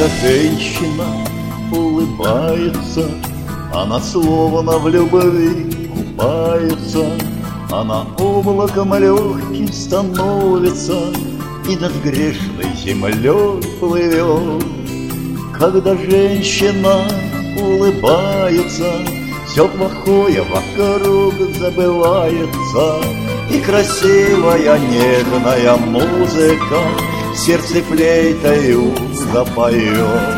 Когда женщина улыбается, она словно в любви купается, она облаком легким становится и над грешной землей плывет. Когда женщина улыбается, все плохое вокруг забывается, и красивая нежная музыка в сердце флейтою запоет.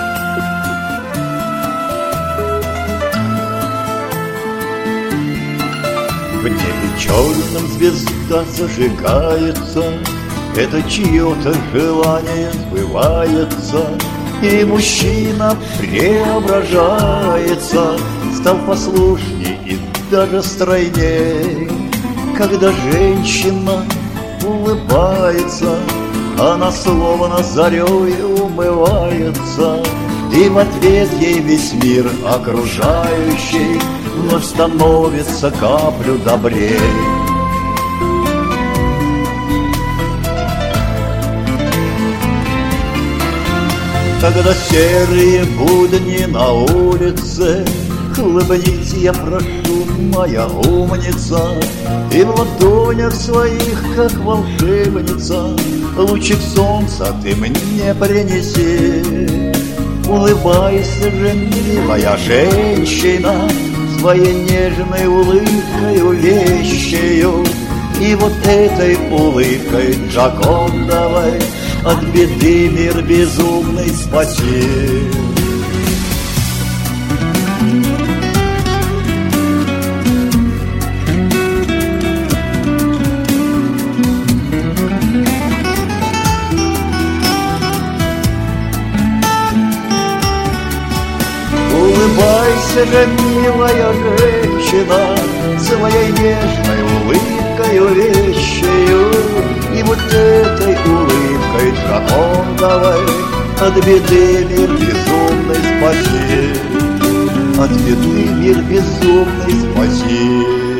В небе черным звезда зажигается, это чье-то желание сбывается, и мужчина преображается, стал послушней и даже стройней. Когда женщина улыбается, она словно зарей умывается, и в ответ ей весь мир окружающий вновь становится каплю добрей. Когда серые будни на улице, улыбнись, я прошу, моя умница, и в ладонях своих, как волшебница, лучик солнца ты мне принеси. Улыбайся же, милая женщина, своей нежной улыбкою вещею, и вот этой улыбкой Джокондовой от беды мир безумный спаси. Улыбайся же, милая женщина, своей нежной улыбкою вещею, и вот этой улыбкой Джокондовой от беды мир безумный спаси, от беды мир безумный спаси.